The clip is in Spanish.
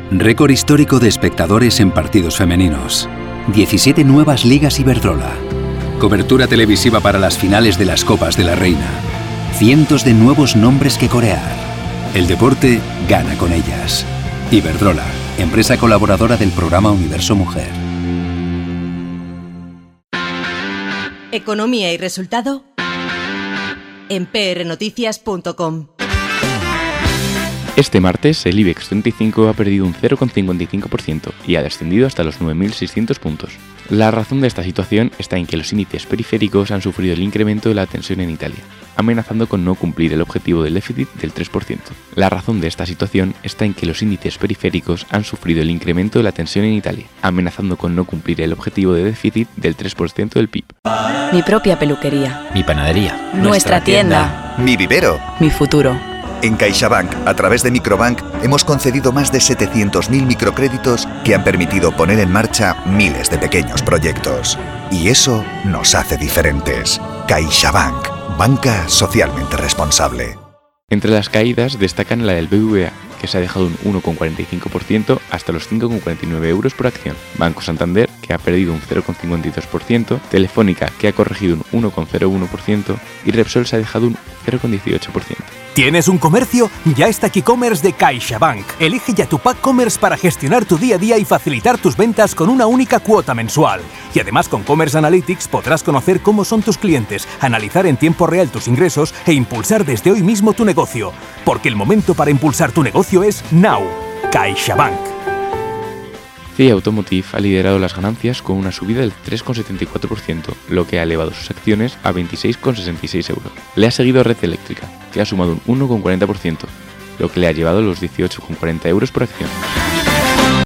Récord histórico de espectadores en partidos femeninos. 17 nuevas ligas Iberdrola. Cobertura televisiva para las finales de las Copas de la Reina. Cientos de nuevos nombres que corear. El deporte gana con ellas. Iberdrola, empresa colaboradora del programa Universo Mujer. Economía y resultado en prnoticias.com. Este martes, el IBEX 35 ha perdido un 0,55% y ha descendido hasta los 9.600 puntos. La razón de esta situación está en que los índices periféricos han sufrido el incremento de la tensión en Italia, amenazando con no cumplir el objetivo del déficit del 3%. La razón de esta situación está en que los índices periféricos han sufrido el incremento de la tensión en Italia, amenazando con no cumplir el objetivo de déficit del 3% del PIB. Mi propia peluquería. Mi panadería. Nuestra tienda. Mi vivero. Mi futuro. En CaixaBank, a través de Microbank, hemos concedido más de 700.000 microcréditos que han permitido poner en marcha miles de pequeños proyectos. Y eso nos hace diferentes. CaixaBank, banca socialmente responsable. Entre las caídas destacan la del BBVA, que se ha dejado un 1,45% hasta los 5,49 euros por acción. Banco Santander, que ha perdido un 0,52%, Telefónica, que ha corregido un 1,01% y Repsol se ha dejado un 0,18%. ¿Tienes un comercio? Ya está Q-Commerce de CaixaBank. Elige ya tu Pack Commerce para gestionar tu día a día y facilitar tus ventas con una única cuota mensual. Y además con Commerce Analytics podrás conocer cómo son tus clientes, analizar en tiempo real tus ingresos e impulsar desde hoy mismo tu negocio. Porque el momento para impulsar tu negocio es now. CaixaBank. CIA Automotive ha liderado las ganancias con una subida del 3,74%, lo que ha elevado sus acciones a 26,66 euros. Le ha seguido Red Eléctrica, que ha sumado un 1,40%, lo que le ha llevado a los 18,40 euros por acción.